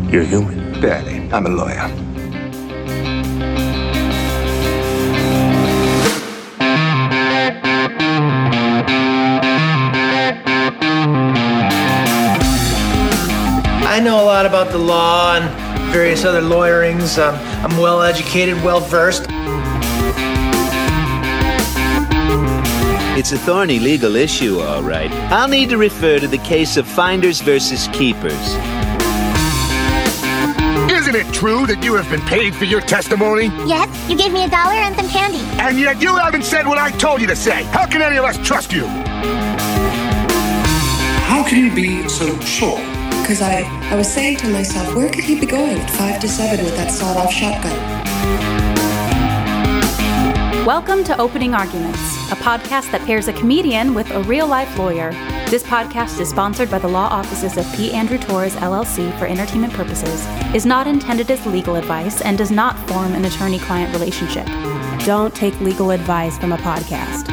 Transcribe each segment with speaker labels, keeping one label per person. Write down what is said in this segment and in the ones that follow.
Speaker 1: You're human.
Speaker 2: Barely. I'm a lawyer.
Speaker 3: I know a lot about the law and various other lawyerings. I'm well educated, well versed.
Speaker 4: It's a thorny legal issue, all right. I'll need to refer to the case of Finders versus Keepers.
Speaker 5: Isn't it true that you have been paid for your testimony?
Speaker 6: Yes, you gave me $1 and some candy.
Speaker 5: And yet you haven't said what I told you to say. How can any of us trust you?
Speaker 7: How can you be so sure?
Speaker 8: Because I was saying to myself, where could he be going at 5 to 7 with that sawed-off shotgun?
Speaker 9: Welcome to Opening Arguments, a podcast that pairs a comedian with a real-life lawyer. This podcast is sponsored by the law offices of P. Andrew Torres, LLC for entertainment purposes, is not intended as legal advice, and does not form an attorney-client relationship. Don't take legal advice from a podcast.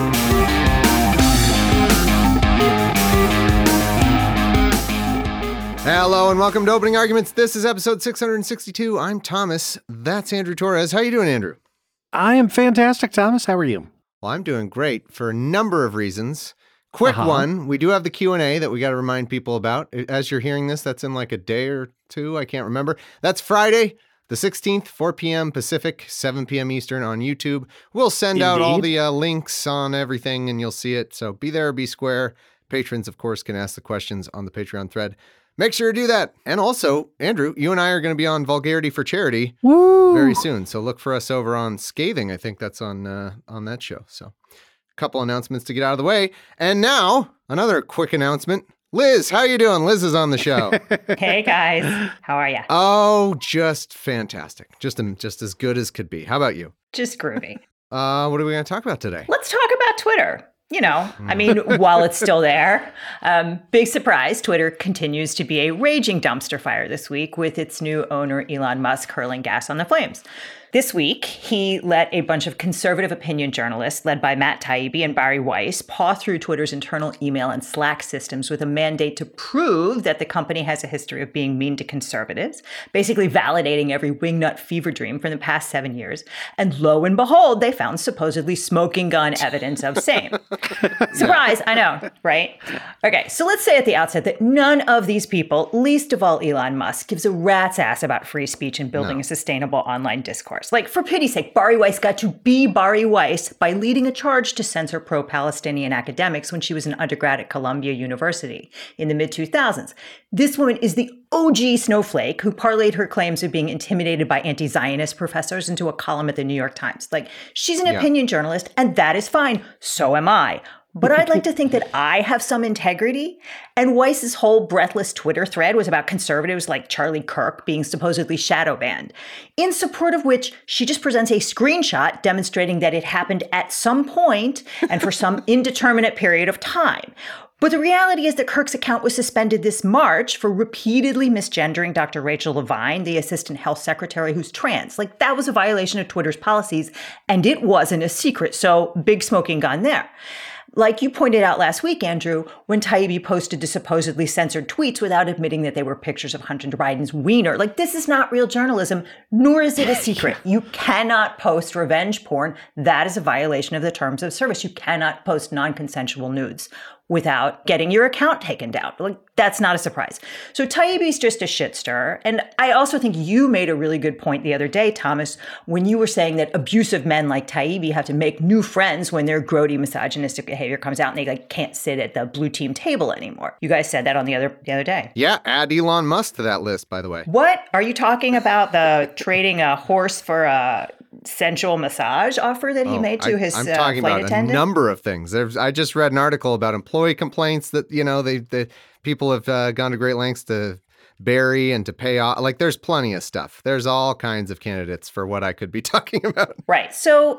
Speaker 10: Hello and welcome to Opening Arguments. This is episode 662. I'm Thomas. That's Andrew Torres. How you doing, Andrew?
Speaker 11: I am fantastic, Thomas. How are you?
Speaker 10: Well, I'm doing great for a number of reasons. Quick one, we do have the Q&A that we got to remind people about. As you're hearing this, that's in like a day or two. I can't remember. That's Friday, the 16th, 4 p.m. Pacific, 7 p.m. Eastern on YouTube. We'll send out all the links on everything and you'll see it. So be there, be square. Patrons, of course, can ask the questions on the Patreon thread. Make sure to do that. And also, Andrew, you and I are going to be on Vulgarity for Charity very soon. So look for us over on Scathing. I think that's on that show. So a couple announcements to get out of the way. And now, another quick announcement. Liz, how you doing? Liz is on the show.
Speaker 12: Hey, guys. How are you?
Speaker 10: Oh, just fantastic. Just as good as could be. How about you?
Speaker 12: Just groovy.
Speaker 10: What are we going to talk about today?
Speaker 12: Let's talk about Twitter. You know, I mean, while it's still there, big surprise, Twitter continues to be a raging dumpster fire this week with its new owner, Elon Musk, hurling gas on the flames. This week, he let a bunch of conservative opinion journalists, led by Matt Taibbi and Bari Weiss, paw through Twitter's internal email and Slack systems with a mandate to prove that the company has a history of being mean to conservatives, basically validating every wingnut fever dream from the past 7 years. And lo and behold, they found supposedly smoking gun evidence of same. Surprise, I know, right? Okay, so let's say at the outset that none of these people, least of all Elon Musk, gives a rat's ass about free speech and building a sustainable online discourse. Like, for pity's sake, Bari Weiss got to be Bari Weiss by leading a charge to censor pro-Palestinian academics when she was an undergrad at Columbia University in the mid-2000s. This woman is the OG snowflake who parlayed her claims of being intimidated by anti-Zionist professors into a column at the New York Times. Like, she's an opinion journalist, and that is fine. So am I. But I'd like to think that I have some integrity. And Weiss's whole breathless Twitter thread was about conservatives like Charlie Kirk being supposedly shadow banned, in support of which she just presents a screenshot demonstrating that it happened at some point and for some indeterminate period of time. But the reality is that Kirk's account was suspended this March for repeatedly misgendering Dr. Rachel Levine, the assistant health secretary who's trans. Like, that was a violation of Twitter's policies, and it wasn't a secret. So big smoking gun there. Like you pointed out last week, Andrew, when Taibbi posted the supposedly censored tweets without admitting that they were pictures of Hunter Biden's wiener. Like, this is not real journalism, nor is it a secret. You cannot post revenge porn. That is a violation of the terms of service. You cannot post non-consensual nudes without getting your account taken down. Like, that's not a surprise. So Taibbi's just a shit stir. And I also think you made a really good point the other day, Thomas, when you were saying that abusive men like Taibbi have to make new friends when their grody misogynistic behavior comes out and they can't sit at the blue team table anymore. You guys said that on the other day.
Speaker 10: Yeah, add Elon Musk to that list, by the way.
Speaker 12: What? Are you talking about the trading a horse for a sensual massage offer that he made to his
Speaker 10: I'm talking
Speaker 12: flight
Speaker 10: about
Speaker 12: attendant?
Speaker 10: A number of things. I just read an article about employee complaints that, the people have gone to great lengths to bury and to pay off. Like, there's plenty of stuff. There's all kinds of candidates for what I could be talking about.
Speaker 12: Right. So it's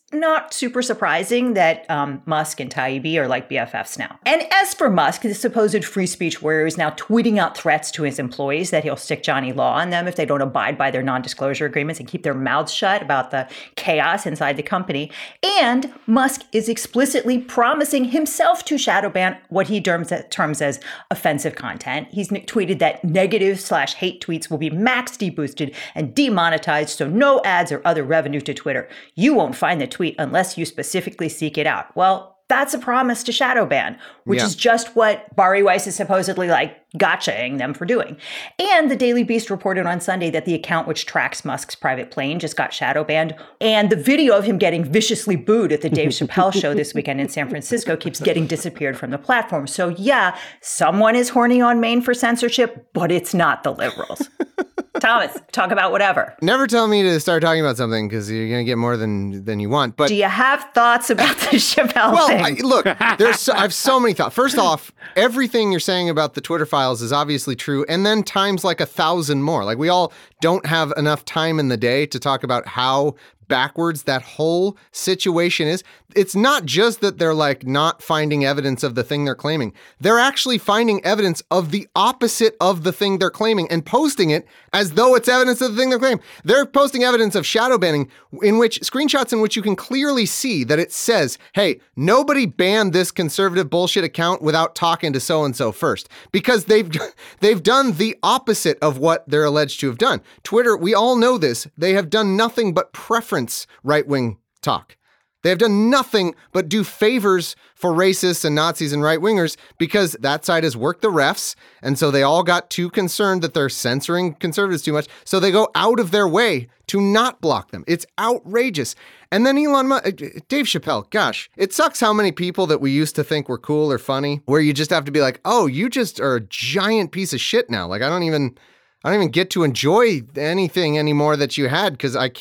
Speaker 12: not super surprising that Musk and Taibbi are like BFFs now. And as for Musk, the supposed free speech warrior is now tweeting out threats to his employees that he'll stick Johnny Law on them if they don't abide by their non-disclosure agreements and keep their mouths shut about the chaos inside the company. And Musk is explicitly promising himself to shadow ban what he terms as offensive content. He's tweeted that negative/hate tweets will be max deboosted and demonetized, so no ads or other revenue to Twitter. You won't find the tweet unless you specifically seek it out. Well, that's a promise to shadow ban, which is just what Bari Weiss is supposedly like gotchaing them for doing. And the Daily Beast reported on Sunday that the account which tracks Musk's private plane just got shadow banned. And the video of him getting viciously booed at the Dave Chappelle show this weekend in San Francisco keeps getting disappeared from the platform. So yeah, someone is horny on Maine for censorship, but it's not the liberals. Thomas, talk about whatever.
Speaker 10: Never tell me to start talking about something because you're going to get more than you want. But
Speaker 12: do you have thoughts about the Chappelle thing?
Speaker 10: Look, I have so many thoughts. First off, everything you're saying about the Twitter files is obviously true, and then times like 1,000 more. Like we all don't have enough time in the day to talk about how backwards that whole situation is. It's not just that they're like not finding evidence of the thing they're claiming. They're actually finding evidence of the opposite of the thing they're claiming and posting it as though it's evidence of the thing they're claiming. They're posting evidence of shadow banning screenshots in which you can clearly see that it says, hey, nobody banned this conservative bullshit account without talking to so-and-so first, because they've done the opposite of what they're alleged to have done. Twitter, we all know this. They have done nothing but preference right-wing talk. They have done nothing but do favors for racists and Nazis and right-wingers because that side has worked the refs, and so they all got too concerned that they're censoring conservatives too much, so they go out of their way to not block them. It's outrageous. And then Elon Musk, Dave Chappelle, gosh, it sucks how many people that we used to think were cool or funny, where you just have to be like, oh, you just are a giant piece of shit now. Like, I don't even get to enjoy anything anymore that you had because I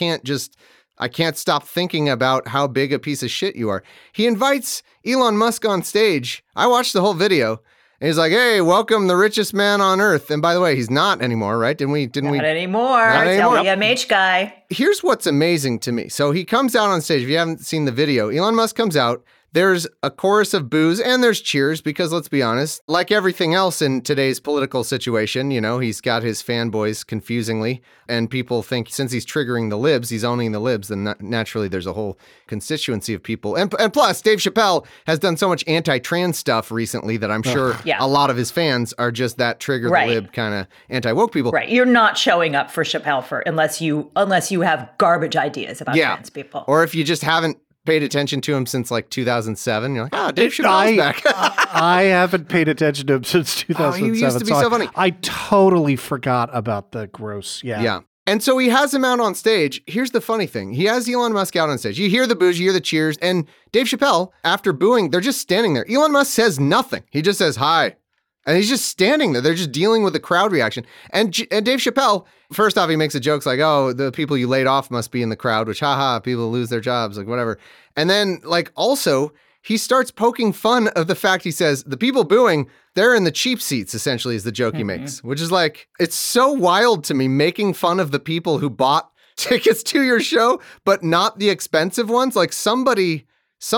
Speaker 10: can't stop thinking about how big a piece of shit you are. He invites Elon Musk on stage. I watched the whole video. And he's like, hey, welcome the richest man on earth. And by the way, he's not anymore, right? Not
Speaker 12: anymore. LVMH guy.
Speaker 10: Here's what's amazing to me. So he comes out on stage. If you haven't seen the video, Elon Musk comes out. There's a chorus of boos and there's cheers because let's be honest, like everything else in today's political situation, you know, he's got his fanboys confusingly and people think since he's triggering the libs, he's owning the libs, then naturally there's a whole constituency of people. And plus, Dave Chappelle has done so much anti-trans stuff recently that I'm sure a lot of his fans are just that trigger the lib kind of anti-woke people.
Speaker 12: Right. You're not showing up for Chappelle unless you have garbage ideas about trans people.
Speaker 10: Or if you just haven't paid attention to him since like 2007. You're like, oh, Dave Chappelle's back.
Speaker 11: I haven't paid attention to him since 2007.
Speaker 10: He used to be so funny.
Speaker 11: I totally forgot about the gross. Yeah.
Speaker 10: And so he has him out on stage. Here's the funny thing. He has Elon Musk out on stage. You hear the boos, you hear the cheers. And Dave Chappelle, after booing, they're just standing there. Elon Musk says nothing. He just says, hi. And he's just standing there. They're just dealing with the crowd reaction. And Dave Chappelle, first off, he makes a joke like, oh, the people you laid off must be in the crowd, which, haha, people lose their jobs, like whatever. And then, like, also, he starts poking fun of the fact he says, the people booing, they're in the cheap seats, essentially, is the joke he makes, which is like, it's so wild to me, making fun of the people who bought tickets to your show, but not the expensive ones. Like, somebody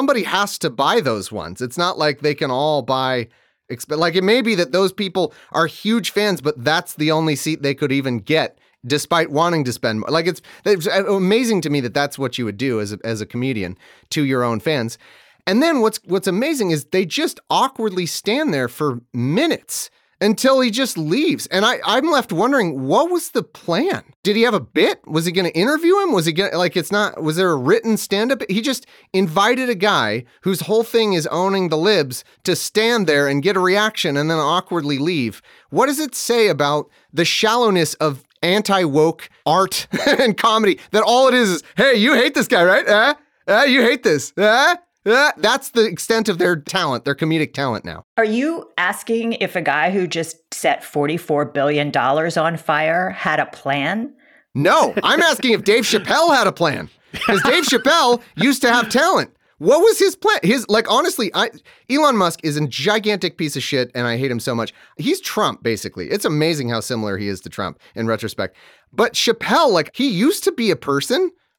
Speaker 10: has to buy those ones. It's not like they can all buy. Like, it may be that those people are huge fans, but that's the only seat they could even get, despite wanting to spend more. Like, it's amazing to me that that's what you would do as a comedian to your own fans. And then what's amazing is they just awkwardly stand there for minutes until he just leaves. And I'm left wondering, what was the plan? Did he have a bit? Was he going to interview him? Was he going to, was there a written stand-up? He just invited a guy whose whole thing is owning the libs to stand there and get a reaction and then awkwardly leave. What does it say about the shallowness of anti-woke art and comedy that all it is, hey, you hate this guy, right? You hate this. That's the extent of their talent, their comedic talent now.
Speaker 12: Are you asking if a guy who just set $44 billion on fire had a plan?
Speaker 10: No, I'm asking if Dave Chappelle had a plan. Because Dave Chappelle used to have talent. What was his plan? Honestly, Elon Musk is a gigantic piece of shit, and I hate him so much. He's Trump, basically. It's amazing how similar he is to Trump in retrospect. But Chappelle, he used to be a person,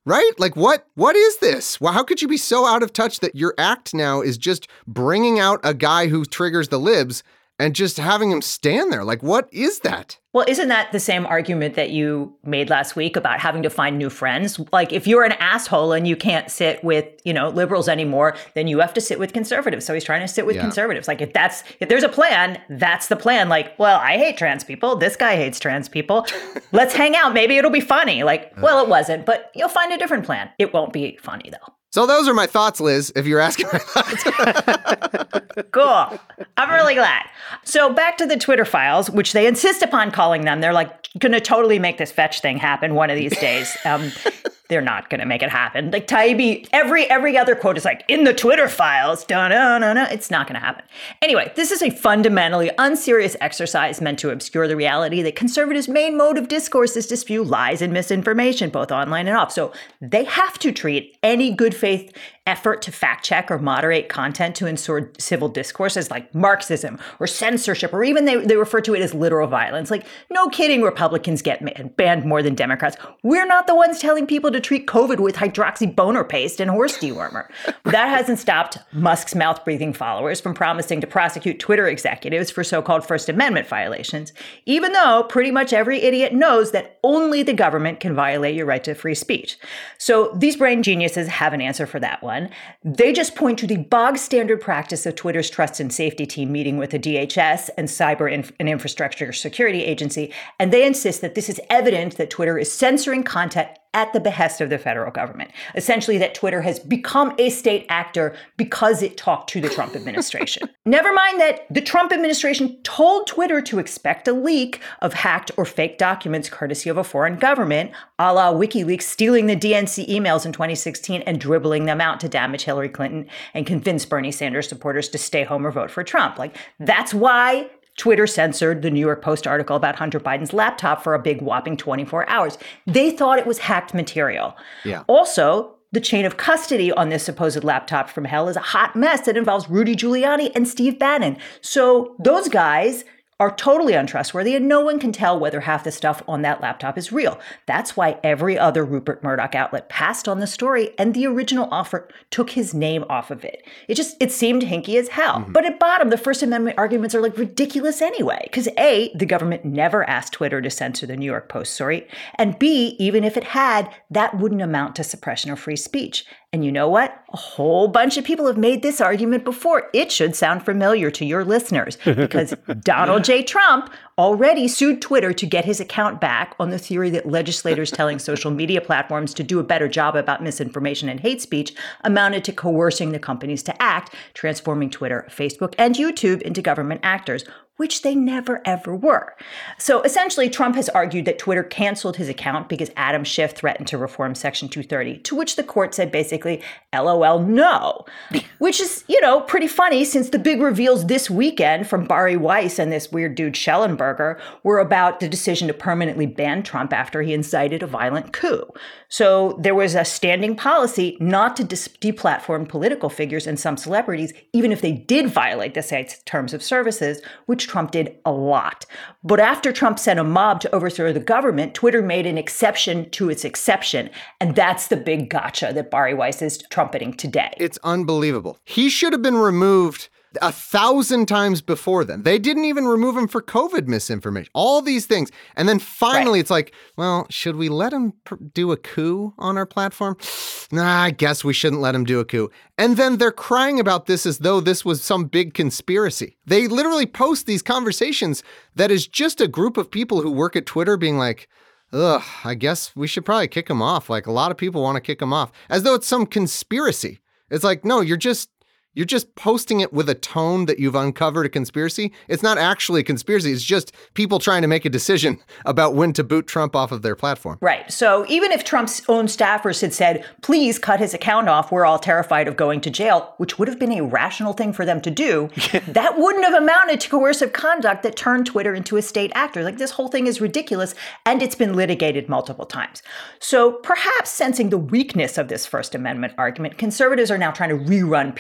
Speaker 10: Right? Like, what is this? Well, how could you be so out of touch that your act now is just bringing out a guy who triggers the libs and just having him stand there? Like, what is that?
Speaker 12: Well, isn't that the same argument that you made last week about having to find new friends? Like, if you're an asshole and you can't sit with, liberals anymore, then you have to sit with conservatives. So he's trying to sit with conservatives. Like, if there's a plan, that's the plan. Like, well, I hate trans people. This guy hates trans people. Let's hang out. Maybe it'll be funny. Like, well, it wasn't, but you'll find a different plan. It won't be funny, though.
Speaker 10: So those are my thoughts, Liz, if you're asking my thoughts.
Speaker 12: Cool. I'm really glad. So back to the Twitter files, which they insist upon calling them. They're like going to totally make this fetch thing happen one of these days. They're not going to make it happen. Like Taibbi, every other quote is like, in the Twitter files. No. It's not going to happen. Anyway, this is a fundamentally unserious exercise meant to obscure the reality that conservatives' main mode of discourse is to spew lies and misinformation, both online and off. So they have to treat any good faith effort to fact check or moderate content to ensure civil discourse as like Marxism or censorship, or even they refer to it as literal violence. Like, no kidding, Republicans get banned more than Democrats. We're not the ones telling people to treat COVID with hydroxyboner paste and horse dewormer. That hasn't stopped Musk's mouth-breathing followers from promising to prosecute Twitter executives for so-called First Amendment violations, even though pretty much every idiot knows that only the government can violate your right to free speech. So these brain geniuses have an answer for that one. They just point to the bog standard practice of Twitter's trust and safety team meeting with the DHS and Cyber and Infrastructure Security Agency, and they insist that this is evidence that Twitter is censoring content at the behest of the federal government. Essentially, that Twitter has become a state actor because it talked to the Trump administration. Never mind that the Trump administration told Twitter to expect a leak of hacked or fake documents courtesy of a foreign government, a la WikiLeaks stealing the DNC emails in 2016 and dribbling them out to damage Hillary Clinton and convince Bernie Sanders supporters to stay home or vote for Trump. Like, that's why Twitter censored the New York Post article about Hunter Biden's laptop for a big whopping 24 hours. They thought it was hacked material. Yeah. Also, the chain of custody on this supposed laptop from hell is a hot mess that involves Rudy Giuliani and Steve Bannon. So those guys are totally untrustworthy, and no one can tell whether half the stuff on that laptop is real. That's why every other Rupert Murdoch outlet passed on the story, and the original author took his name off of it. It seemed hinky as hell. Mm-hmm. But at bottom, the First Amendment arguments are like ridiculous anyway, because A, the government never asked Twitter to censor the New York Post story, and B, even if it had, that wouldn't amount to suppression of free speech. And you know what? A whole bunch of people have made this argument before. It should sound familiar to your listeners because Donald J. Trump already sued Twitter to get his account back on the theory that legislators telling social media platforms to do a better job about misinformation and hate speech amounted to coercing the companies to act, transforming Twitter, Facebook, and YouTube into government actors, which they never, ever were. So essentially, Trump has argued that Twitter canceled his account because Adam Schiff threatened to reform Section 230, to which the court said basically, LOL, no. Which is, pretty funny since the big reveals this weekend from Bari Weiss and this weird dude Schellenberger were about the decision to permanently ban Trump after he incited a violent coup. So there was a standing policy not to deplatform political figures and some celebrities, even if they did violate the site's terms of services, which Trump did a lot. But after Trump sent a mob to overthrow the government, Twitter made an exception to its exception. And that's the big gotcha that Bari Weiss is trumpeting today.
Speaker 10: It's unbelievable. He should have been removed 1,000 times before then. They didn't even remove him for COVID misinformation. All these things. And then finally It's like, well, should we let him do a coup on our platform? Nah, I guess we shouldn't let him do a coup. And then they're crying about this as though this was some big conspiracy. They literally post these conversations that is just a group of people who work at Twitter being like, ugh, I guess we should probably kick him off. Like, a lot of people want to kick him off. As though it's some conspiracy. It's like, no, you're just posting it with a tone that you've uncovered a conspiracy. It's not actually a conspiracy. It's just people trying to make a decision about when to boot Trump off of their platform.
Speaker 12: Right. So even if Trump's own staffers had said, please cut his account off, we're all terrified of going to jail, which would have been a rational thing for them to do, that wouldn't have amounted to coercive conduct that turned Twitter into a state actor. Like, this whole thing is ridiculous, and it's been litigated multiple times. So perhaps sensing the weakness of this First Amendment argument, conservatives are now trying to rerun Pizzagate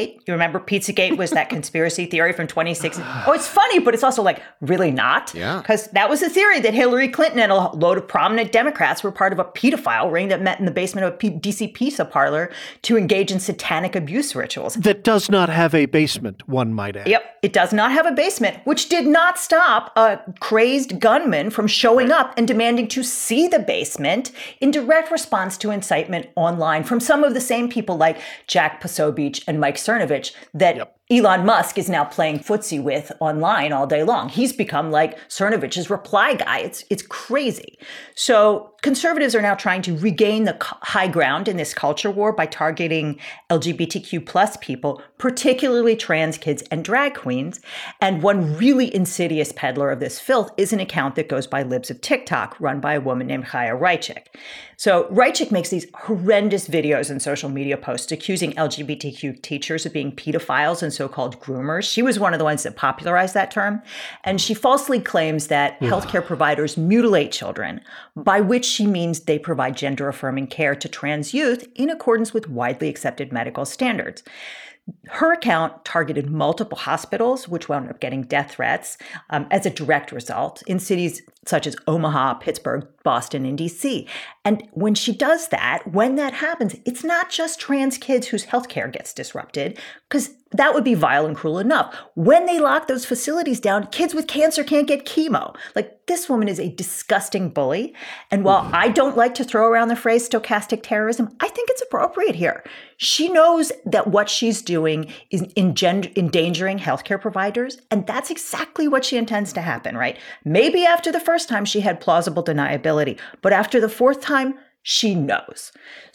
Speaker 12: Pizzagate. You remember Pizzagate was that conspiracy theory from 2016? Oh, it's funny, but it's also like really not.
Speaker 10: Yeah.
Speaker 12: Because that was the theory that Hillary Clinton and a load of prominent Democrats were part of a pedophile ring that met in the basement of a DC pizza parlor to engage in satanic abuse rituals.
Speaker 11: That does not have a basement, one might add.
Speaker 12: Yep. It does not have a basement, which did not stop a crazed gunman from showing up and demanding to see the basement in direct response to incitement online from some of the same people like Jack Posobiec and Mike Cernovich that Elon Musk is now playing footsie with online all day long. He's become like Cernovich's reply guy. It's crazy. So conservatives are now trying to regain the high ground in this culture war by targeting LGBTQ plus people, particularly trans kids and drag queens. And one really insidious peddler of this filth is an account that goes by Libs of TikTok, run by a woman named Chaya Raichik. So Raichik makes these horrendous videos and social media posts accusing LGBTQ teachers of being pedophiles and so-called groomers. She was one of the ones that popularized that term. And she falsely claims that healthcare providers mutilate children, by which she means they provide gender-affirming care to trans youth in accordance with widely accepted medical standards. Her account targeted multiple hospitals, which wound up getting death threats as a direct result in cities such as Omaha, Pittsburgh, Boston, and DC. And when she does that, when that happens, it's not just trans kids whose healthcare gets disrupted, because that would be vile and cruel enough. When they lock those facilities down, kids with cancer can't get chemo. Like, this woman is a disgusting bully. And while I don't like to throw around the phrase stochastic terrorism, I think it's appropriate here. She knows that what she's doing is endangering healthcare providers, and that's exactly what she intends to happen, right? Maybe after the first time she had plausible deniability, but after the fourth time, she knows.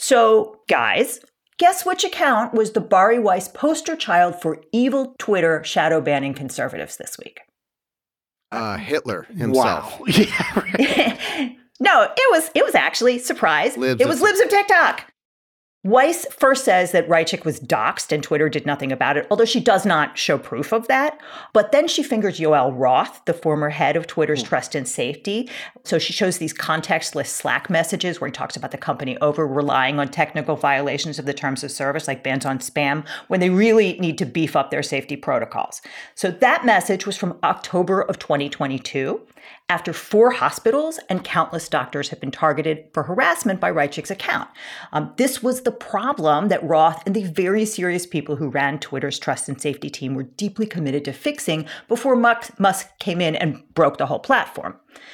Speaker 12: So, guys, guess which account was the Bari Weiss poster child for evil Twitter shadow banning conservatives this week?
Speaker 10: Hitler himself.
Speaker 11: Wow. Yeah, right.
Speaker 12: No, it was actually, surprise, it was Libs of TikTok. Weiss first says that Raichik was doxxed and Twitter did nothing about it, although she does not show proof of that. But then she fingers Yoel Roth, the former head of Twitter's trust and safety. So she shows these contextless Slack messages where he talks about the company over-relying on technical violations of the terms of service, like bans on spam, when they really need to beef up their safety protocols. So that message was from October of 2022. After 4 hospitals and countless doctors have been targeted for harassment by Raichik's account. This was the problem that Roth and the very serious people who ran Twitter's trust and safety team were deeply committed to fixing before Musk came in and broke the whole platform.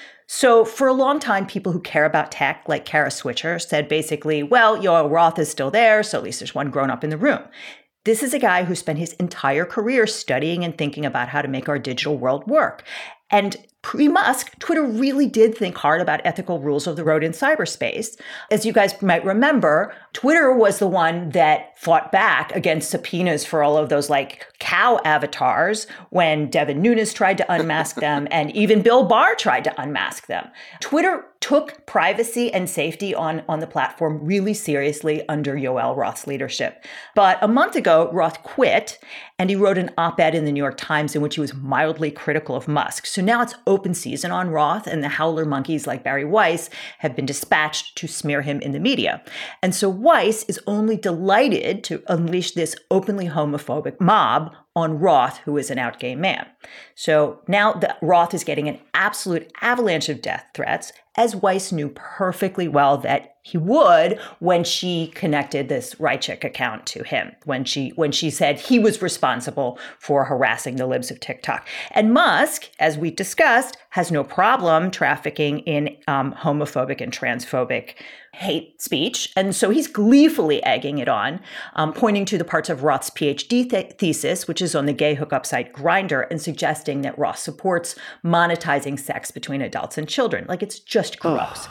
Speaker 12: So for a long time, people who care about tech, like Kara Swisher, said basically, well, Yoel Roth is still there, so at least there's one grown-up in the room. This is a guy who spent his entire career studying and thinking about how to make our digital world work. And pre-Musk, Twitter really did think hard about ethical rules of the road in cyberspace. As you guys might remember, Twitter was the one that fought back against subpoenas for all of those like cow avatars when Devin Nunes tried to unmask them and even Bill Barr tried to unmask them. Twitter took privacy and safety on the platform really seriously under Yoel Roth's leadership. But a month ago, Roth quit, and he wrote an op-ed in the New York Times in which he was mildly critical of Musk. So now it's open season on Roth, and the howler monkeys like Bari Weiss have been dispatched to smear him in the media. And so Weiss is only delighted to unleash this openly homophobic mob on Roth, who is an out gay man. So now that Roth is getting an absolute avalanche of death threats, as Weiss knew perfectly well that he would when she connected this Raichik account to him, when she said he was responsible for harassing the libs of TikTok. And Musk, as we discussed, has no problem trafficking in homophobic and transphobic hate speech. And so he's gleefully egging it on, pointing to the parts of Roth's PhD thesis, which is on the gay hookup site Grindr, and suggesting that Roth supports monetizing sex between adults and children. Like, it's just gross.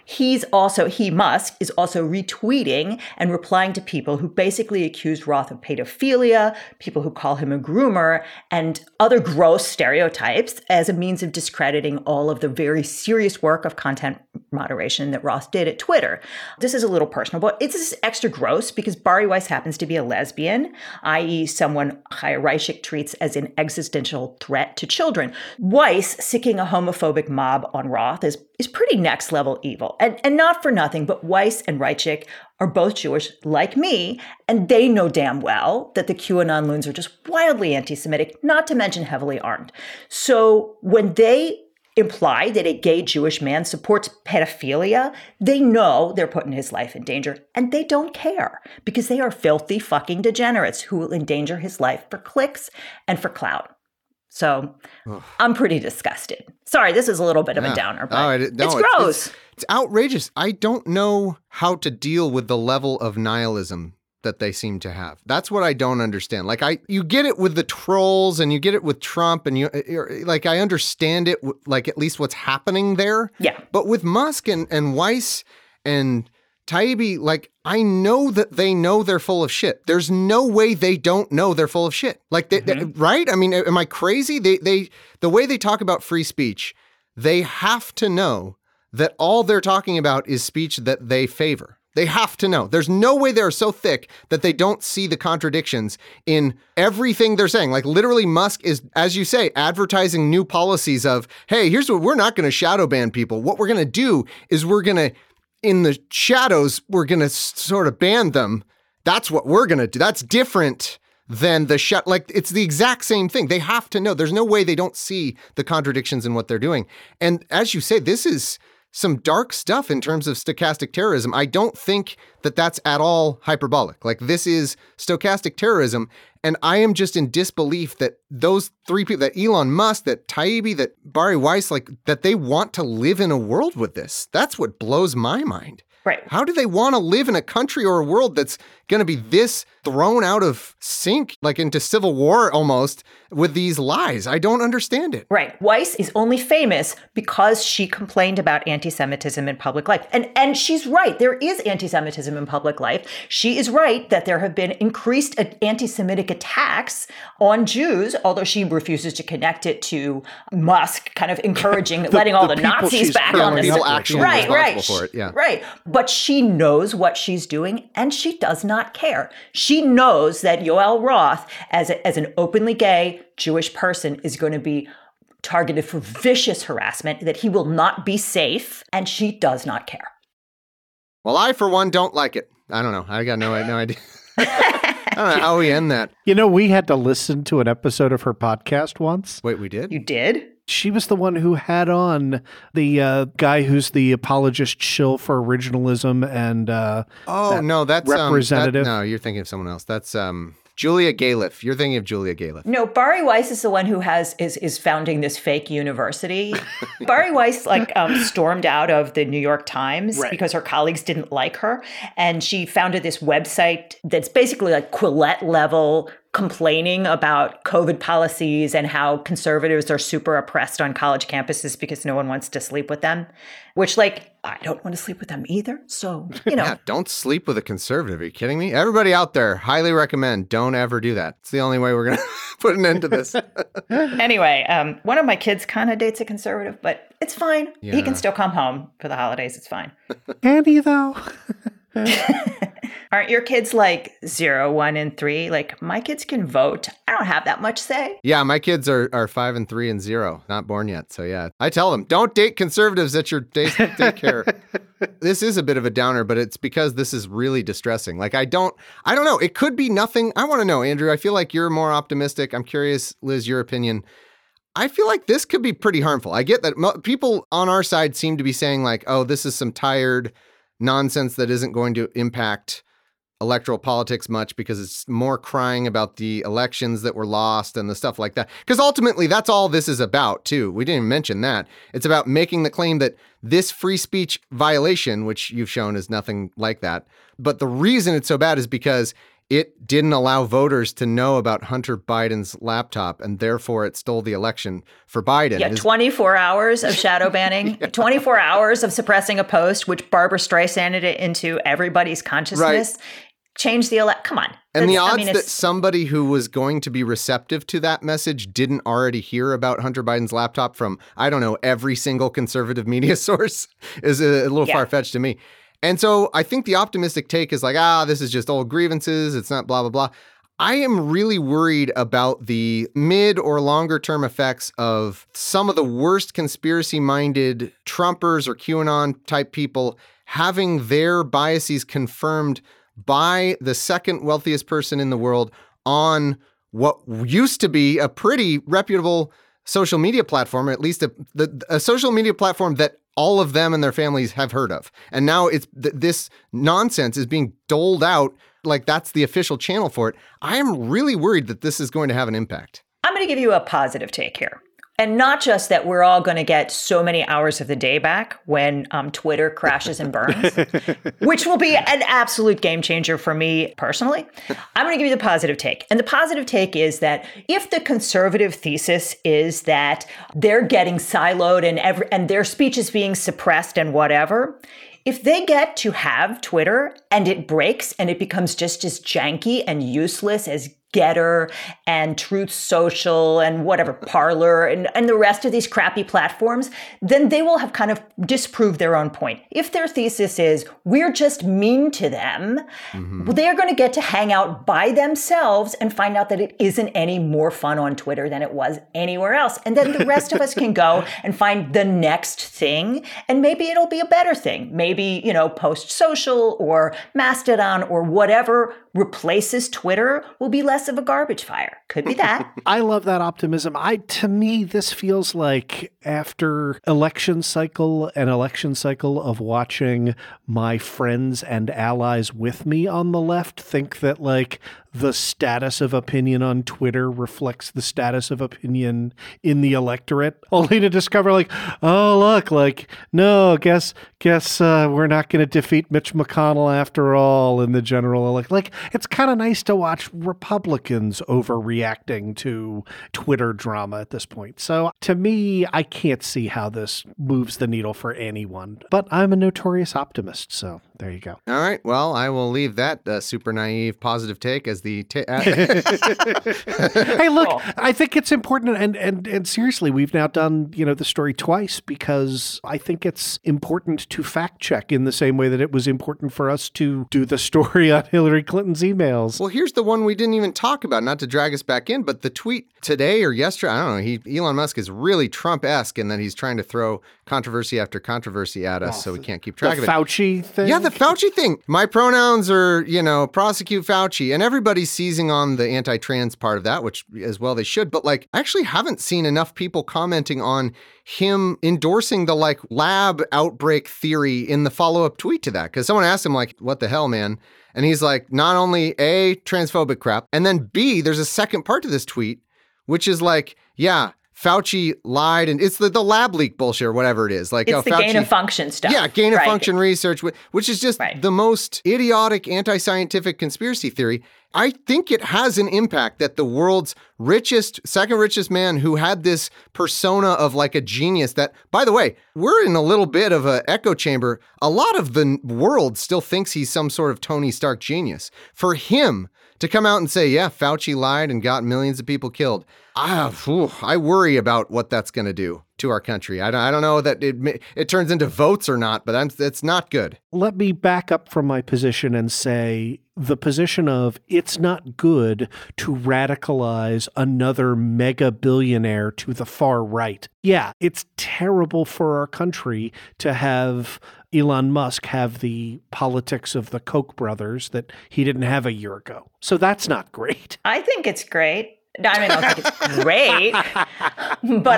Speaker 12: Musk is also retweeting and replying to people who basically accuse Roth of pedophilia, people who call him a groomer, and other gross stereotypes as a means of discrediting all of the very serious work of content moderation that Roth did at Twitter. This is a little personal, but it's extra gross because Bari Weiss happens to be a lesbian, i.e. someone Chaya Raichik treats as an existential threat to children. Weiss sicking a homophobic mob on Roth is pretty next level evil. And not for nothing, but Weiss and Raichik are both Jewish like me, and they know damn well that the QAnon loons are just wildly anti-Semitic, not to mention heavily armed. So when they imply that a gay Jewish man supports pedophilia, they know they're putting his life in danger, and they don't care because they are filthy fucking degenerates who will endanger his life for clicks and for clout. So I'm pretty disgusted. Sorry, this is a little bit of a downer, but it's gross.
Speaker 10: It's outrageous. I don't know how to deal with the level of nihilism that they seem to have. That's what I don't understand. Like you get it with the trolls and you get it with Trump and I understand it, like at least what's happening there.
Speaker 12: Yeah.
Speaker 10: But with Musk and Weiss and Taibbi, like I know that they know they're full of shit. There's no way they don't know they're full of shit. Like they, right? I mean, am I crazy? They the way they talk about free speech, they have to know that all they're talking about is speech that they favor. They have to know. There's no way they're so thick that they don't see the contradictions in everything they're saying. Like literally Musk is, as you say, advertising new policies of, hey, here's what we're not going to shadow ban people. What we're going to do is we're going to, in the shadows, we're going to sort of ban them. That's what we're going to do. That's different than the like it's the exact same thing. They have to know. There's no way they don't see the contradictions in what they're doing. And as you say, this is some dark stuff in terms of stochastic terrorism. I don't think that that's at all hyperbolic. Like this is stochastic terrorism. And I am just in disbelief that those three people, that Elon Musk, that Taibbi, that Bari Weiss, like that they want to live in a world with this. That's what blows my mind.
Speaker 12: Right.
Speaker 10: How do they want to live in a country or a world that's going to be this thrown out of sync, like into civil war almost, with these lies? I don't understand it.
Speaker 12: Right. Weiss is only famous because she complained about anti-Semitism in public life. And she's right. There is anti-Semitism in public life. She is right that there have been increased anti-Semitic attacks on Jews, although she refuses to connect it to Musk kind of encouraging, letting all the Nazis back on the
Speaker 10: side.
Speaker 12: Right.
Speaker 10: For it. Yeah.
Speaker 12: Right. But she knows what she's doing and she does not care. She knows that Yoel Roth, as an openly gay Jewish person, is going to be targeted for vicious harassment, that he will not be safe, and she does not care.
Speaker 10: Well, I, for one, don't like it. I don't know. I got no idea. I don't know how we end that.
Speaker 11: You know, we had to listen to an episode of her podcast once.
Speaker 10: Wait, we did?
Speaker 12: You did?
Speaker 11: She was the one who had on the guy who's the apologist shill for originalism and
Speaker 10: that's
Speaker 11: representative.
Speaker 10: No, you're thinking of someone else. That's Julia Galef. You're thinking of Julia Galef.
Speaker 12: No, Bari Weiss is the one who is founding this fake university. Bari Weiss stormed out of the New York Times because her colleagues didn't like her, and she founded this website that's basically like Quillette level complaining about COVID policies and how conservatives are super oppressed on college campuses because no one wants to sleep with them, which, like, I don't want to sleep with them either. So, you know.
Speaker 10: Yeah, don't sleep with a conservative. Are you kidding me? Everybody out there, highly recommend, don't ever do that. It's the only way we're going to put an end to this.
Speaker 12: Anyway, one of my kids kind of dates a conservative, but it's fine.
Speaker 10: Yeah.
Speaker 12: He can still come home for the holidays. It's fine.
Speaker 11: Can he, though?
Speaker 12: Aren't your kids like 0, 1, and 3? Like, my kids can vote. I don't have that much say.
Speaker 10: Yeah, my kids are 5 and 3 and 0, not born yet. So yeah, I tell them, don't date conservatives at your daycare. This is a bit of a downer, but it's because this is really distressing. Like, I don't know. It could be nothing. I want to know, Andrew, I feel like you're more optimistic. I'm curious, Liz, your opinion. I feel like this could be pretty harmful. I get that people on our side seem to be saying like, oh, this is some tired nonsense that isn't going to impact electoral politics much because it's more crying about the elections that were lost and the stuff like that. Because ultimately, that's all this is about, too. We didn't even mention that. It's about making the claim that this free speech violation, which you've shown is nothing like that, but the reason it's so bad is because it didn't allow voters to know about Hunter Biden's laptop, and therefore it stole the election for Biden.
Speaker 12: Yeah, 24 hours of shadow banning, 24 hours of suppressing a post, which Barbara Streisanded it into everybody's consciousness.
Speaker 10: Right.
Speaker 12: change the come on.
Speaker 10: And the odds that somebody who was going to be receptive to that message didn't already hear about Hunter Biden's laptop from, I don't know, every single conservative media source is a little far-fetched to me. And so I think the optimistic take is like, this is just old grievances. It's not blah, blah, blah. I am really worried about the mid or longer term effects of some of the worst conspiracy-minded Trumpers or QAnon type people having their biases confirmed by the second wealthiest person in the world on what used to be a pretty reputable social media platform, or at least a social media platform that all of them and their families have heard of. And now it's this nonsense is being doled out like that's the official channel for it. I am really worried that this is going to have an impact.
Speaker 12: I'm going to give you a positive take here. And not just that we're all going to get so many hours of the day back when Twitter crashes and burns, which will be an absolute game changer for me personally. I'm going to give you the positive take. And the positive take is that if the conservative thesis is that they're getting siloed and their speech is being suppressed and whatever, if they get to have Twitter and it breaks and it becomes just as janky and useless as Getter and Truth Social and whatever, Parler and the rest of these crappy platforms, then they will have kind of disproved their own point. If their thesis is, we're just mean to them, well, they're going to get to hang out by themselves and find out that it isn't any more fun on Twitter than it was anywhere else. And then the rest of us can go and find the next thing, and maybe it'll be a better thing. Maybe, Post Social or Mastodon or whatever replaces Twitter will be less of a garbage fire. Could be that.
Speaker 11: I love that optimism. To me, this feels like after election cycle of watching my friends and allies with me on the left think that like the status of opinion on Twitter reflects the status of opinion in the electorate, only to discover like, oh, look, like, no, guess we're not going to defeat Mitch McConnell after all in the general election. Like, it's kind of nice to watch Republicans overreacting to Twitter drama at this point. So to me, I can't see how this moves the needle for anyone, but I'm a notorious optimist. So there you go.
Speaker 10: All right. Well, I will leave that super naive positive take as the
Speaker 11: Hey, look, cool. I think it's important. And seriously, we've now done, the story twice because I think it's important to fact check in the same way that it was important for us to do the story on Hillary Clinton's emails.
Speaker 10: Well, here's the one we didn't even talk about, not to drag us back in, but the tweet today or yesterday, I don't know, Elon Musk is really Trump-esque in that he's trying to throw controversy after controversy at us so we can't keep track of it.
Speaker 11: The Fauci thing?
Speaker 10: Yeah, the Fauci thing. My pronouns are, prosecute Fauci, and everybody's seizing on the anti-trans part of that, which as well they should. But like, I actually haven't seen enough people commenting on him endorsing the like lab outbreak theory in the follow-up tweet to that. Because someone asked him like, what the hell, man? And he's like, not only A, transphobic crap, and then B, there's a second part to this tweet, which is like, yeah, Fauci lied, and it's the lab leak bullshit or whatever it is. Like,
Speaker 12: it's the
Speaker 10: Fauci,
Speaker 12: gain of function stuff.
Speaker 10: Yeah, gain of function research, which is just the most idiotic anti-scientific conspiracy theory. I think it has an impact that the world's second richest man who had this persona of like a genius that, by the way, we're in a little bit of an echo chamber. A lot of the world still thinks he's some sort of Tony Stark genius. For him to come out and say, yeah, Fauci lied and got millions of people killed. I worry about what that's going to do to our country. I don't know that it turns into votes or not, but it's not good.
Speaker 11: Let me back up from my position and say the position of it's not good to radicalize another mega billionaire to the far right. Yeah, it's terrible for our country to have Elon Musk have the politics of the Koch brothers that he didn't have a year ago. So that's not great.
Speaker 12: I think it's great. I don't think it's great, but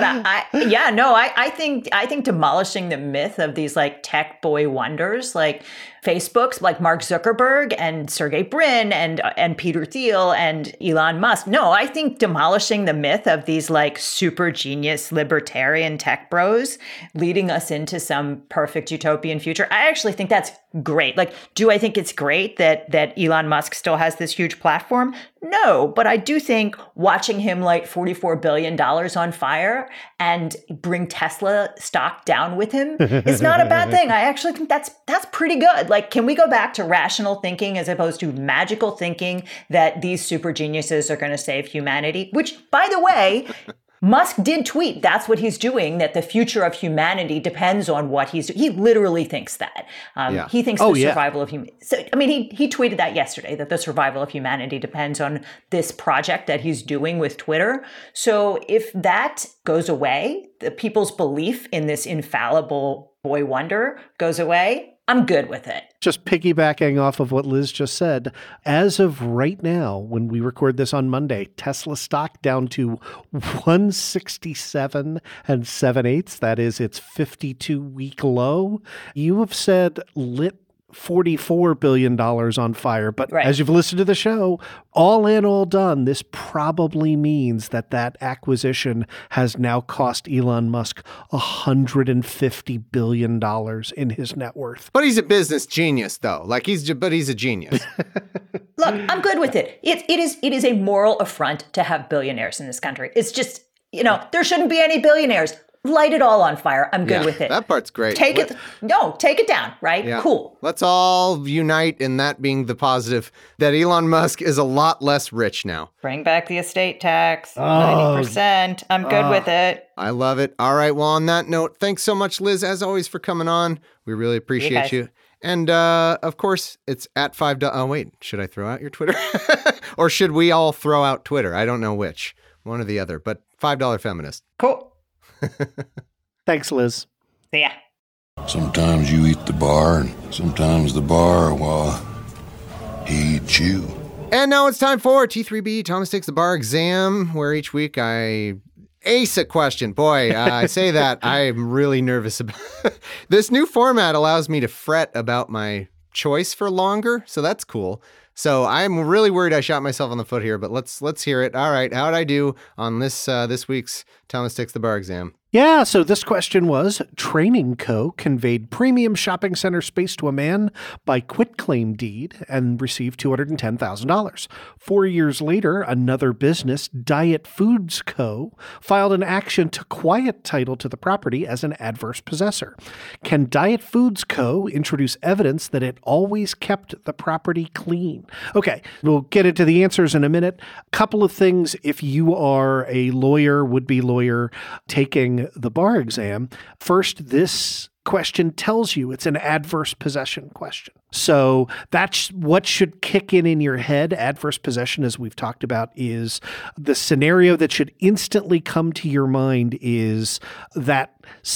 Speaker 12: I think demolishing the myth of these like tech boy wonders, like Facebook's, like Mark Zuckerberg and Sergey Brin and Peter Thiel and Elon Musk. No, I think demolishing the myth of these like super genius libertarian tech bros leading us into some perfect utopian future. I actually think that's great. Like, do I think it's great that Elon Musk still has this huge platform? No, but I do think watching him light $44 billion on fire and bring Tesla stock down with him is not a bad thing. I actually think that's pretty good. Like, can we go back to rational thinking as opposed to magical thinking that these super geniuses are going to save humanity? Which, by the way, Musk did tweet that's what he's doing, that the future of humanity depends on what he's doing. He literally thinks that. He thinks survival of humanity. So, I mean, he tweeted that yesterday, that the survival of humanity depends on this project that he's doing with Twitter. So if that goes away, the people's belief in this infallible boy wonder goes away, I'm good with it.
Speaker 11: Just piggybacking off of what Liz just said, as of right now, when we record this on Monday, Tesla stock down to 167 and 7/8. That is its 52-week low. You have said lit $44 billion on fire. But as you've listened to the show, all in, all done, this probably means that acquisition has now cost Elon Musk $150 billion in his net worth.
Speaker 10: But he's a business genius, though. Like he's a genius.
Speaker 12: Look, I'm good with it. It is a moral affront to have billionaires in this country. It's just, there shouldn't be any billionaires. Light it all on fire. I'm good with it.
Speaker 10: That part's great.
Speaker 12: Take it down, right? Yeah. Cool.
Speaker 10: Let's all unite in that being the positive, that Elon Musk is a lot less rich now.
Speaker 12: Bring back the estate tax, 90%. I'm good with it.
Speaker 10: I love it. All right. Well, on that note, thanks so much, Liz, as always, for coming on. We really appreciate you. And, of course, it's at $5. Oh, wait. Should I throw out your Twitter? Or should we all throw out Twitter? I don't know which. One or the other. But $5 Feminist.
Speaker 12: Cool.
Speaker 11: Thanks, Liz.
Speaker 12: See ya.
Speaker 1: Sometimes you eat the bar, and sometimes the bar, well, he eats you.
Speaker 10: And now it's time for T3B, Thomas Takes the Bar exam, where each week I ace a question. Boy, I say that, I'm really nervous about this new format allows me to fret about my choice for longer, so that's cool. So I'm really worried I shot myself on the foot here, but let's hear it. All right, how'd I do on this week's Thomas Takes the Bar exam?
Speaker 11: Yeah, so this question was, Training Co. conveyed premium shopping center space to a man by quitclaim deed and received $210,000. 4 years later, another business, Diet Foods Co., filed an action to quiet title to the property as an adverse possessor. Can Diet Foods Co. introduce evidence that it always kept the property clean? Okay, we'll get into the answers in a minute. Couple of things if you are a lawyer, would-be lawyer, taking the bar exam. First, this question tells you it's an adverse possession question. So that's what should kick in your head. Adverse possession, as we've talked about, is the scenario that should instantly come to your mind is that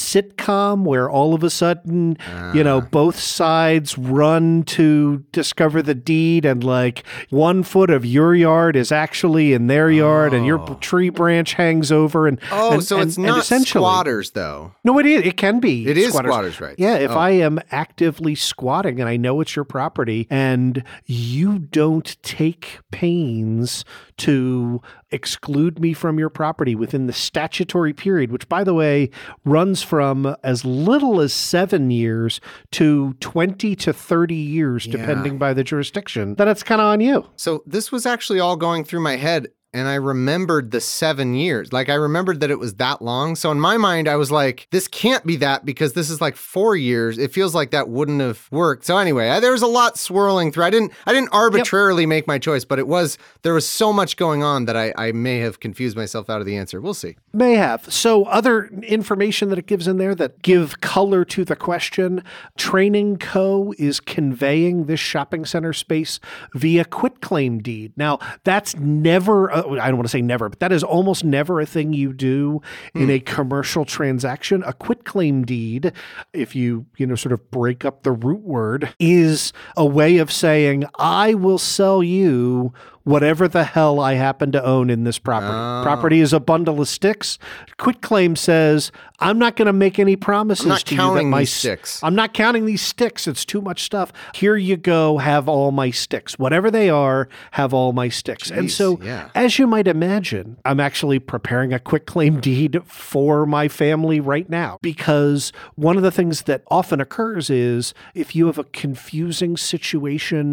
Speaker 11: sitcom where all of a sudden, both sides run to discover the deed and like 1 foot of your yard is actually in their yard and your tree branch hangs over.
Speaker 10: So it's not squatters though.
Speaker 11: No, it is. It can be.
Speaker 10: It is squatters' rights.
Speaker 11: Yeah, if I am actively squatting and I know it's your property and you don't take pains to exclude me from your property within the statutory period, which, by the way, runs from as little as 7 years to 20 to 30 years, depending by the jurisdiction, then it's kind of on you.
Speaker 10: So this was actually all going through my head. And I remembered the 7 years. Like, I remembered that it was that long. So in my mind, I was like, this can't be that because this is like 4 years. It feels like that wouldn't have worked. So anyway, there was a lot swirling through. I didn't arbitrarily make my choice, but there was so much going on that I may have confused myself out of the answer. We'll see.
Speaker 11: May have. So other information that it gives in there that give color to the question, Training Co. is conveying this shopping center space via quitclaim deed. Now, that's never I don't want to say never, but that is almost never a thing you do in a commercial transaction. A quitclaim deed, if you sort of break up the root word, is a way of saying, I will sell you whatever the hell I happen to own in this property. Property is a bundle of sticks. Quitclaim says, I'm not going to make any promises to you that my sticks. I'm not counting these sticks. It's too much stuff. Here you go. Have all my sticks. Whatever they are, have all my sticks. Jeez, and so, as you might imagine, I'm actually preparing a quitclaim deed for my family right now, because one of the things that often occurs is if you have a confusing situation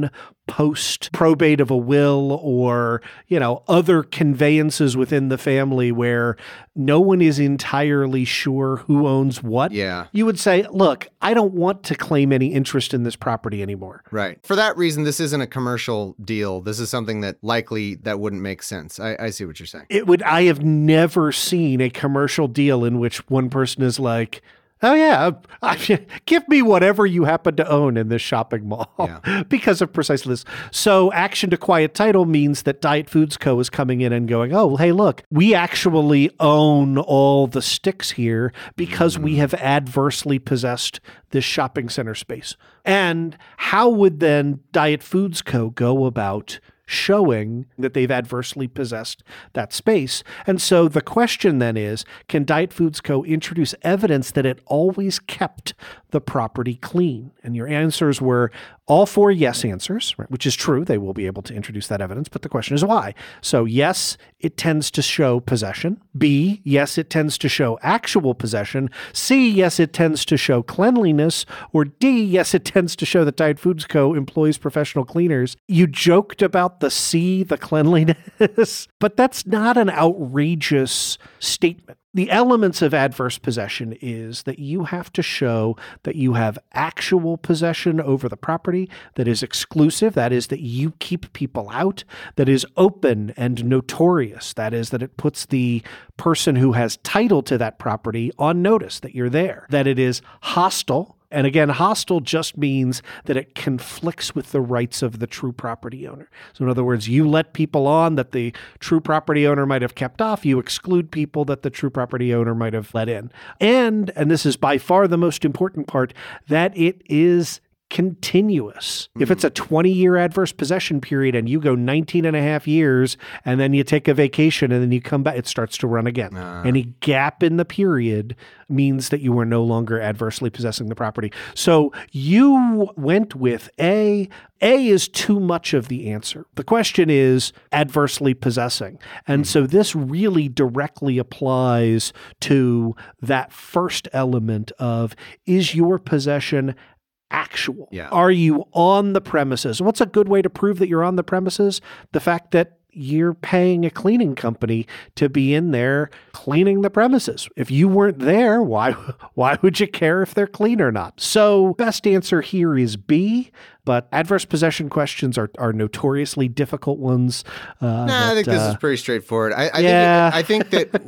Speaker 11: post probate of a will or, other conveyances within the family where no one is entirely sure who owns what.
Speaker 10: Yeah.
Speaker 11: You would say, look, I don't want to claim any interest in this property anymore.
Speaker 10: Right. For that reason, this isn't a commercial deal. This is something that likely that wouldn't make sense. I see what you're saying.
Speaker 11: I have never seen a commercial deal in which one person is like, oh, yeah, give me whatever you happen to own in this shopping mall because of precisely this. So action to quiet title means that Diet Foods Co. is coming in and going, oh, hey, look, we actually own all the sticks here because we have adversely possessed this shopping center space. And how would then Diet Foods Co. go about showing that they've adversely possessed that space? And so the question then is, can Diet Foods Co. introduce evidence that it always kept the property clean? And your answers were all 4 yes answers, right, which is true. They will be able to introduce that evidence, but the question is why? So yes, it tends to show possession. B, yes, it tends to show actual possession. C, yes, it tends to show cleanliness. Or D, yes, it tends to show that Diet Foods Co. employs professional cleaners. You joked about the C, the cleanliness, but that's not an outrageous statement. The elements of adverse possession is that you have to show that you have actual possession over the property, that is exclusive, that is that you keep people out, that is open and notorious, that is that it puts the person who has title to that property on notice that you're there, that it is hostile. And again, hostile just means that it conflicts with the rights of the true property owner. So in other words, you let people on that the true property owner might have kept off. You exclude people that the true property owner might have let in. And this is by far the most important part, that it is continuous. If it's a 20-year adverse possession period and you go 19 and a half years and then you take a vacation and then you come back, it starts to run again. Any gap in the period means that you are no longer adversely possessing the property. So you went with A. A is too much of the answer. The question is adversely possessing. And so this really directly applies to that first element of, is your possession actual?
Speaker 10: Yeah.
Speaker 11: Are you on the premises? What's a good way to prove that you're on the premises? The fact that you're paying a cleaning company to be in there cleaning the premises. If you weren't there, why would you care if they're clean or not? So best answer here is B, but adverse possession questions are notoriously difficult ones.
Speaker 10: I think this is pretty straightforward. I think that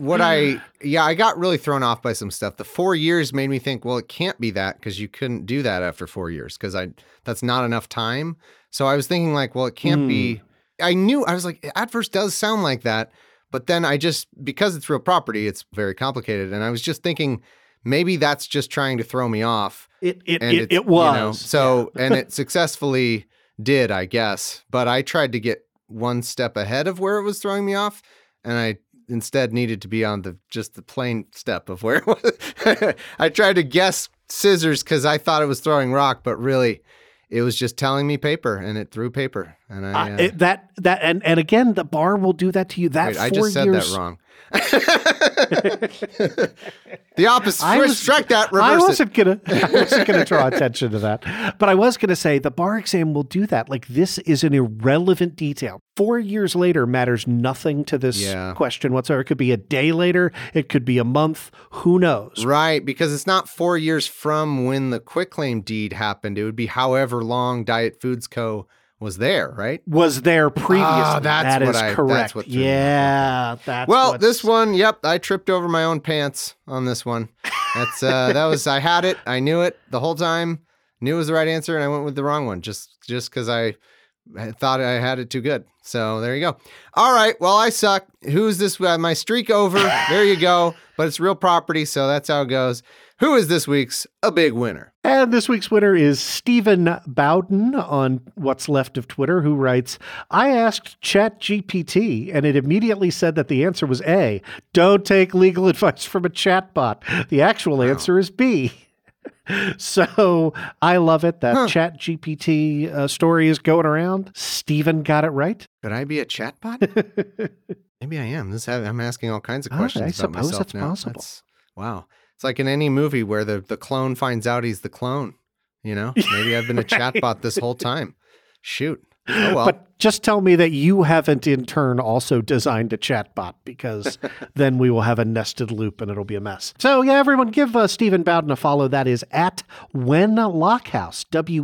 Speaker 10: I got really thrown off by some stuff. The 4 years made me think, well, it can't be that because you couldn't do that after 4 years because that's not enough time. So I was thinking like, well, it can't be. I was like, adverse does sound like that. But then because it's real property, it's very complicated. And I was just thinking maybe that's just trying to throw me off.
Speaker 11: It was.
Speaker 10: And it successfully did, I guess. But I tried to get one step ahead of where it was throwing me off. And I instead needed to be on the plain step of where it was. I tried to guess scissors because I thought it was throwing rock, but really it was just telling me paper, and it threw paper. And
Speaker 11: and again, the bar will do that to you. That
Speaker 10: wait,
Speaker 11: 4
Speaker 10: I just said
Speaker 11: years...
Speaker 10: that wrong. The opposite. Strike that. Reverse
Speaker 11: I wasn't gonna draw attention to that, but I was gonna say the bar exam will do that. Like, this is an irrelevant detail. 4 years later matters nothing to this question whatsoever. It could be a day later. It could be a month. Who knows?
Speaker 10: Right, because it's not 4 years from when the quitclaim deed happened. It would be however long Diet Foods Co. was there, right?
Speaker 11: Was there previously. That is correct.
Speaker 10: That's what threw me off. This one, I tripped over my own pants on this one. That's I had it. I knew it the whole time. Knew it was the right answer, and I went with the wrong one just because I thought I had it too good. So there you go. All right. Well, I suck. Who's this? My streak over. There you go. But it's real property, so that's how it goes. Who is this week's a big winner?
Speaker 11: And this week's winner is Stephen Bowden on What's Left of Twitter, who writes, I asked ChatGPT, and it immediately said that the answer was A. Don't take legal advice from a chatbot. The actual answer is B. So I love it. That ChatGPT story is going around. Stephen got it right.
Speaker 10: Could I be a chatbot? Maybe I am. I'm asking all kinds of questions
Speaker 11: I
Speaker 10: about myself
Speaker 11: that's
Speaker 10: now.
Speaker 11: possible.
Speaker 10: Wow. It's like in any movie where the clone finds out he's the clone. You know, maybe I've been a chatbot this whole time. Shoot. Oh, well.
Speaker 11: But just tell me that you haven't in turn also designed a chatbot, because then we will have a nested loop and it'll be a mess. So yeah, everyone give Stephen Bowden a follow. That is at Wen Lockhouse,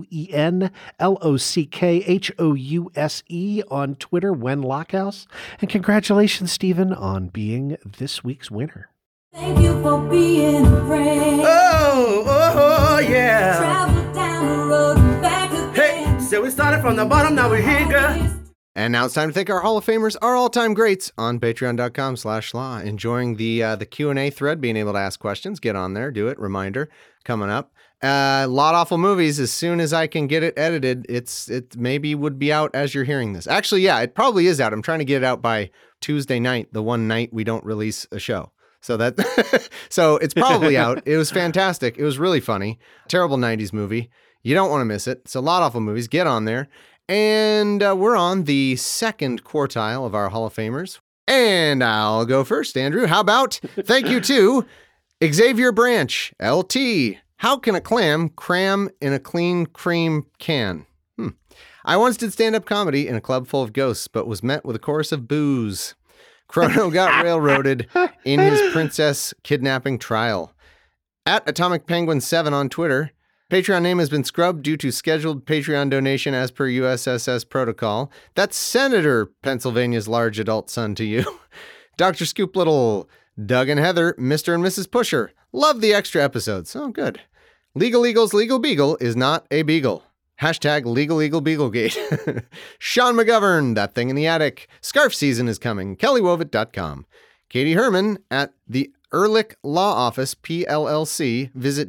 Speaker 11: WenLockhouse on Twitter, Wen Lockhouse. And congratulations, Stephen, on being this week's winner.
Speaker 2: Thank you for being a friend.
Speaker 13: Oh, yeah.
Speaker 2: Travel down the road and back again.
Speaker 13: Hey, so we started from the bottom, now we're here, girl.
Speaker 10: And now it's time to thank our Hall of Famers, our all-time greats on patreon.com/law. Enjoying the Q&A thread, being able to ask questions. Get on there, do it. Reminder coming up. Lot Awful Movies, as soon as I can get it edited, it maybe would be out as you're hearing this. Actually, yeah, it probably is out. I'm trying to get it out by Tuesday night, the one night we don't release a show. So so it's probably out. It was fantastic. It was really funny. Terrible 90s movie. You don't want to miss it. So Lot Awful Movies, get on there. And we're on the second quartile of our Hall of Famers. And I'll go first, Andrew. How about thank you to Xavier Branch, LT. How can a clam cram in a clean cream can? I once did stand-up comedy in a club full of ghosts, but was met with a chorus of boos. Chrono got railroaded in his princess kidnapping trial. At Atomic Penguin 7 on Twitter, Patreon name has been scrubbed due to scheduled Patreon donation as per USSS protocol. That's Senator Pennsylvania's large adult son to you. Dr. Scoop Little, Doug and Heather, Mr. and Mrs. Pusher. Love the extra episodes. Oh, good. Legal Eagle's Legal Beagle is not a beagle. Hashtag Legal Eagle Beaglegate. Sean McGovern, That Thing in the Attic. Scarf season is coming. KellyWovitt.com. Katie Herman at the Ehrlich Law Office, PLLC. Visit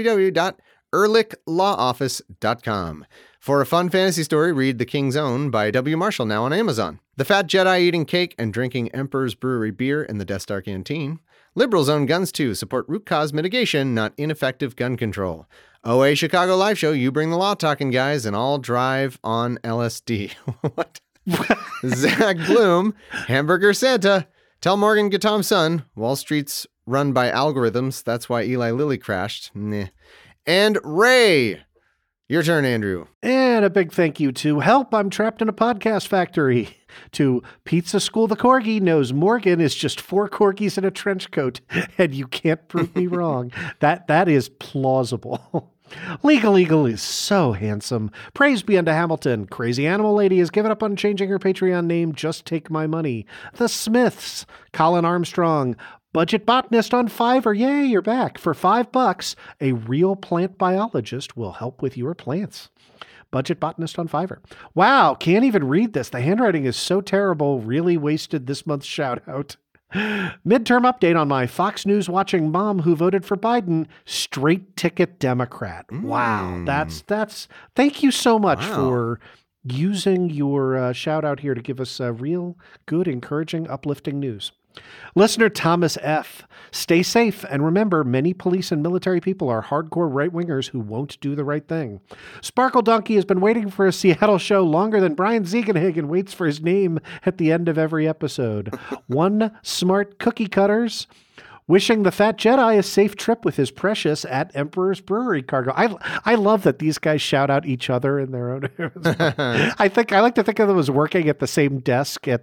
Speaker 10: www.ehrlichlawoffice.com. For a fun fantasy story, read The King's Own by W. Marshall, now on Amazon. The Fat Jedi eating cake and drinking Emperor's Brewery beer in the Death Star Canteen. Liberals own guns too. Support root cause mitigation, not ineffective gun control. OA Chicago Live Show, you bring the law talking guys, and I'll drive on LSD. What? Zach Bloom, Hamburger Santa. Tell Morgan Gatom's son, Wall Street's run by algorithms. That's why Eli Lilly crashed. Nah. And Ray. Your turn, Andrew.
Speaker 11: And a big thank you to Help, I'm Trapped in a Podcast Factory. To Pizza School the Corgi knows Morgan is just 4 corgis in a trench coat, and you can't prove me wrong. That is plausible. Legal Eagle is so handsome. Praise be unto Hamilton. Crazy Animal Lady has given up on changing her Patreon name. Just Take My Money. The Smiths. Colin Armstrong. Budget Botanist on Fiverr. Yay, you're back. For $5, a real plant biologist will help with your plants. Budget Botanist on Fiverr. Wow, can't even read this. The handwriting is so terrible. Really wasted this month's shout out. Midterm update on my Fox News watching mom who voted for Biden. Straight ticket Democrat. Wow, that's. Thank you so much for using your shout out here to give us real good, encouraging, uplifting news. Listener Thomas F. Stay safe, and remember, many police and military people are hardcore right-wingers who won't do the right thing. Sparkle Donkey has been waiting for a Seattle show longer than Brian Ziegenhagen waits for his name at the end of every episode. One Smart Cookie Cutters. Wishing the Fat Jedi a safe trip with his precious at Emperor's Brewery cargo. I love that these guys shout out each other in their own. I like to think of them as working at the same desk at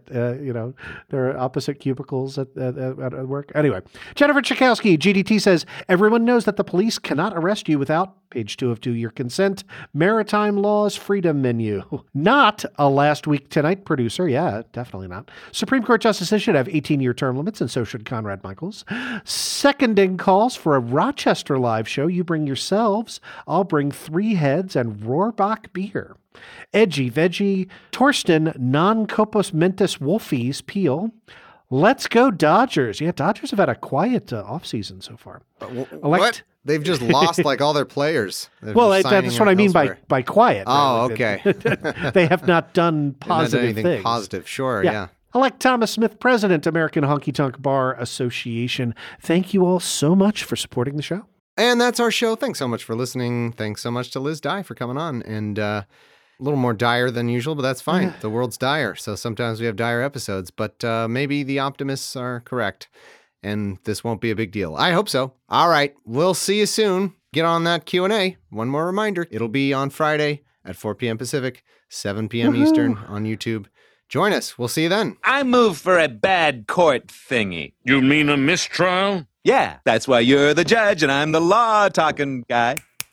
Speaker 11: their opposite cubicles at work. Anyway, Jennifer Chakowski, GDT says everyone knows that the police cannot arrest you without page 2 of 2 your consent. Maritime laws freedom menu. Not a Last Week Tonight producer. Yeah, definitely not. Supreme Court justices should have 18-year term limits, and so should Conrad Michaels. Seconding calls for a Rochester live show. You bring yourselves. I'll bring 3 heads and Rohrbach beer. Edgy Veggie. Torsten Non-Copos Mentis Wolfies Peel. Let's go Dodgers. Yeah, Dodgers have had a quiet offseason so far.
Speaker 10: What? They've just lost like all their players.
Speaker 11: Well, that's what I mean by quiet.
Speaker 10: Oh, okay.
Speaker 11: They have not done positive things.
Speaker 10: Positive, sure, yeah.
Speaker 11: Elect Thomas Smith, President, American Honky Tonk Bar Association. Thank you all so much for supporting the show.
Speaker 10: And that's our show. Thanks so much for listening. Thanks so much to Liz Dye for coming on. And a little more dire than usual, but that's fine. The world's dire, so sometimes we have dire episodes. But maybe the optimists are correct, and this won't be a big deal. I hope so. All right, we'll see you soon. Get on that Q&A. One more reminder, it'll be on Friday at 4 p.m. Pacific, 7 p.m. Eastern on YouTube. Join us. We'll see you then.
Speaker 4: I move for a bad court thingy.
Speaker 1: You mean a mistrial?
Speaker 4: Yeah, that's why you're the judge and I'm the law-talking guy.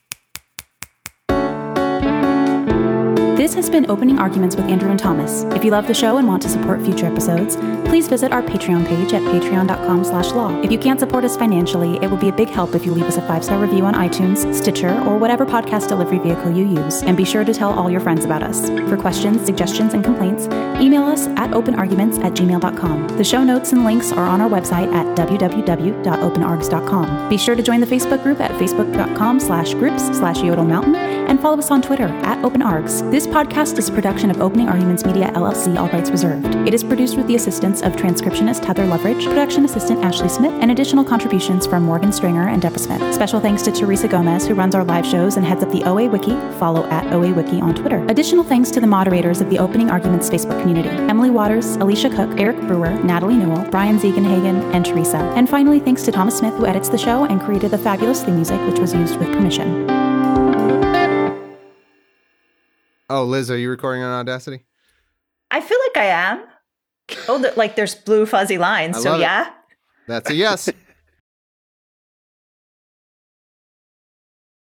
Speaker 9: This has been Opening Arguments with Andrew and Thomas. If you love the show and want to support future episodes, please visit our Patreon page at patreon.com/law. If you can't support us financially, it would be a big help if you leave us a 5-star review on iTunes, Stitcher, or whatever podcast delivery vehicle you use. And be sure to tell all your friends about us. For questions, suggestions, and complaints, email us at openarguments@gmail.com. The show notes and links are on our website at www.openargs.com. Be sure to join the Facebook group at facebook.com/groups/yodelmountain and follow us on Twitter at openargs. This podcast is a production of Opening Arguments Media, LLC, all rights reserved. It is produced with the assistance of transcriptionist Heather Loveridge, production assistant Ashley Smith, and additional contributions from Morgan Stringer and Deborah Smith. Special thanks to Teresa Gomez, who runs our live shows and heads up the OA Wiki. Follow at OA Wiki on Twitter. Additional thanks to the moderators of the Opening Arguments Facebook community: Emily Waters, Alicia Cook, Eric Brewer, Natalie Newell, Brian Ziegenhagen, and Teresa. And finally, thanks to Thomas Smith, who edits the show and created the fabulous theme music, which was used with permission.
Speaker 10: Oh, Liz, are you recording on Audacity?
Speaker 12: I feel like I am. Oh, like there's blue fuzzy lines. So yeah.
Speaker 10: That's a yes.